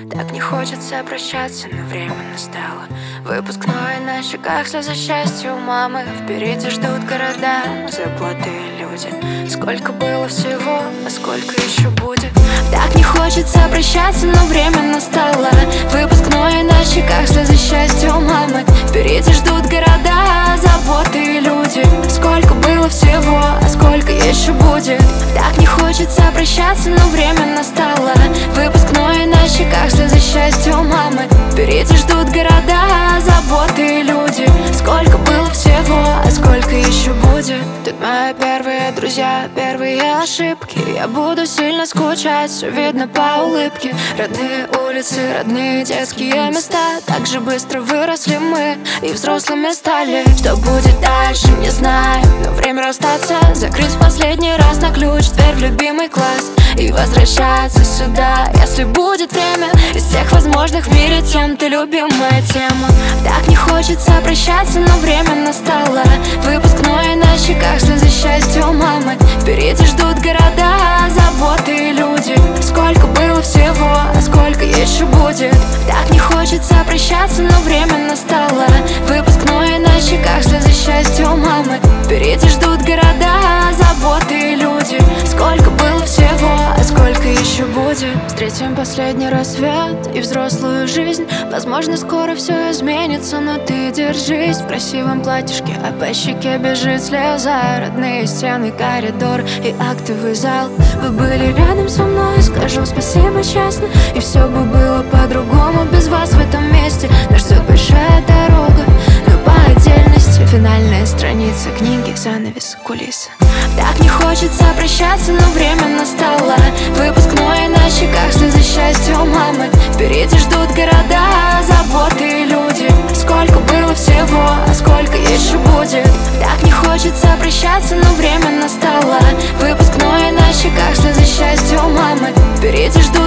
Так не хочется прощаться, но время настало. Выпускной на щеках, слезы счастья у мамы. Впереди ждут города, заблатые люди. Сколько было всего, а сколько еще будет. Так не хочется прощаться, но время настало. Выпускной на щеках, слезы счастья у мамы. Впереди ждут города, заботы и люди. Сколько было всего, а сколько еще будет. Так не хочется прощаться, но время настало. Выпускной на щеках, слезы счастья у мамы. Впереди ждут города, заботы и люди. Сколько было всего, а сколько еще будет. Тут мои первые друзья, первые ошибки. Я буду сильно скучать, все видно по улыбке. Родные улицы, родные детские места. Так же быстро выросли мы и взрослыми стали. Что будет дальше, не знаю, но время расстаться. Закрыть в последний раз на ключ дверь в любимый класс и возвращаться сюда, если будет время. Из всех возможных в мире тем ты любимая тема. Так не хочется прощаться, но время настало. Выпускной на щеках, слезы счастья у мамы. Впереди ждут города, заботы и люди. Сколько было всего, а сколько еще будет. Так не хочется прощаться, но время настало. Выпускной на щеках, слезы счастья у мамы. Впереди ждут города, заботы и люди. Сколько было всего, а сколько еще будет. Встретим последний рассвет и взрослую жизнь. Возможно, скоро все изменится, но ты держись. В красивом платьишке, а по щеке бежит слеза. Родные стены, коридор и актовый зал. Вы были рядом со мной, скажу спасибо честно. И все бы было по-другому без вас в этом месте. Нас ждет большая дорога, но по отдельности. Финальная страница книги, занавес, кулисы. Так не хочется прощаться, но время настало. Выпускной на щеках, слезы счастья у мамы. Впереди ждут города, заботы и люди. Сколько было всего, а сколько еще будет. Так не хочется прощаться, но время настало. Выпускной на щеках, слезы счастья у мамы. Впереди ждут